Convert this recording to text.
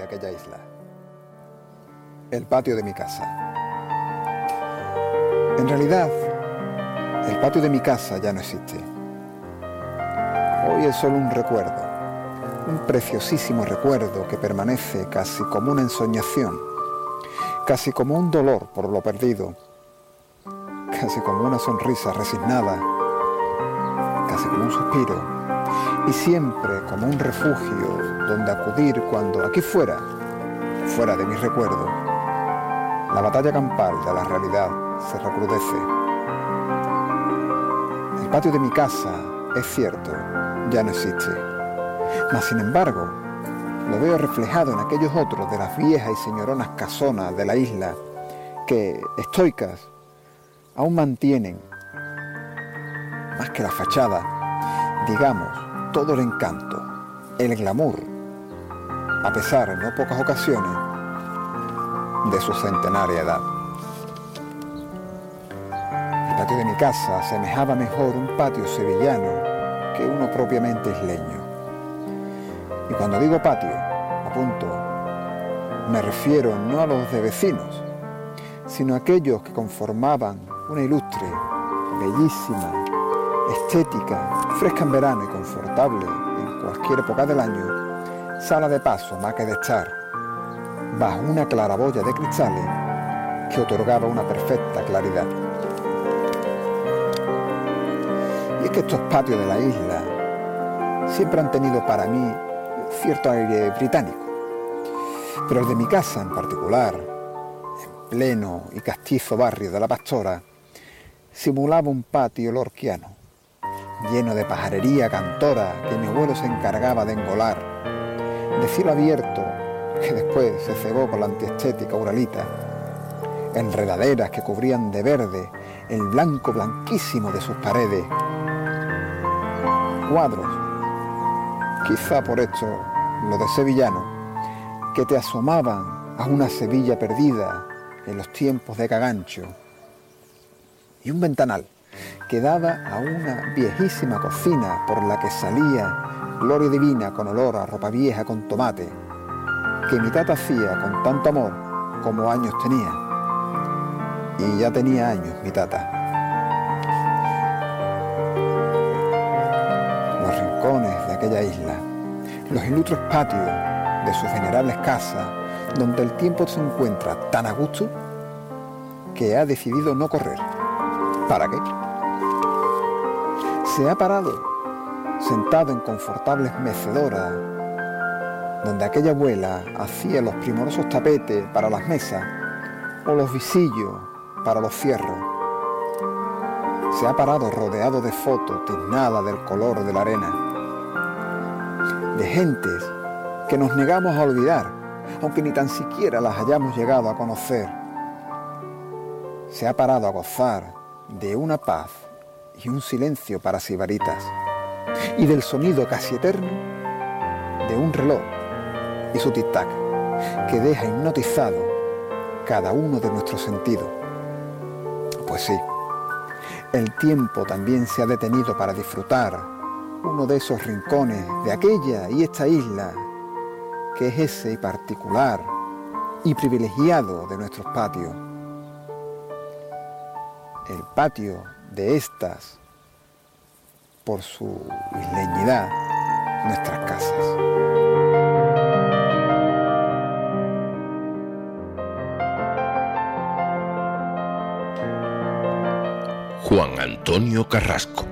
aquella isla. El patio de mi casa. En realidad, el patio de mi casa ya no existe. Hoy es solo un recuerdo, un preciosísimo recuerdo que permanece casi como una ensoñación, casi como un dolor por lo perdido, casi como una sonrisa resignada, casi como un suspiro, y siempre como un refugio donde acudir cuando aquí fuera de mi recuerdo, la batalla campal de la realidad se recrudece. El patio de mi casa, es cierto, ya no existe, mas sin embargo lo veo reflejado en aquellos otros de las viejas y señoronas casonas de la isla que, estoicas, aún mantienen, más que la fachada, digamos, todo el encanto, el glamour, a pesar en no pocas ocasiones de su centenaria edad. El patio de mi casa asemejaba mejor un patio sevillano que uno propiamente isleño. Y cuando digo patio, apunto, me refiero no a los de vecinos, sino a aquellos que conformaban una ilustre, bellísima, estética, fresca en verano y confortable en cualquier época del año, sala de paso más que de estar, bajo una claraboya de cristales que otorgaba una perfecta claridad. Y es que estos patios de la isla siempre han tenido para mí cierto aire británico, pero el de mi casa en particular, en pleno y castizo barrio de La Pastora, simulaba un patio lorquiano, lleno de pajarería cantora que mi abuelo se encargaba de engolar, de cielo abierto que después se cegó con la antiestética uralita, enredaderas que cubrían de verde el blanco blanquísimo de sus paredes, cuadros, quizá por esto lo de sevillano, que te asomaban a una Sevilla perdida en los tiempos de Cagancho, y un ventanal que daba a una viejísima cocina por la que salía gloria divina con olor a ropa vieja con tomate, que mi tata hacía con tanto amor como años tenía. Y ya tenía años mi tata. Los rincones de aquella isla, los ilustres patios de sus venerables casas, donde el tiempo se encuentra tan a gusto que ha decidido no correr. ¿Para qué? Se ha parado, sentado en confortables mecedoras, donde aquella abuela hacía los primorosos tapetes para las mesas o los visillos para los fierros. Se ha parado rodeado de fotos tiznadas del color de la arena, de gentes que nos negamos a olvidar, aunque ni tan siquiera las hayamos llegado a conocer. Se ha parado a gozar de una paz y un silencio para sibaritas, y del sonido casi eterno de un reloj y su tic-tac, que deja hipnotizado cada uno de nuestros sentidos. Pues sí, el tiempo también se ha detenido para disfrutar uno de esos rincones de aquella y esta isla, que es ese y particular y privilegiado de nuestros patios. El patio de estas, por su isleñidad, nuestras casas. Juan Antonio Carrasco.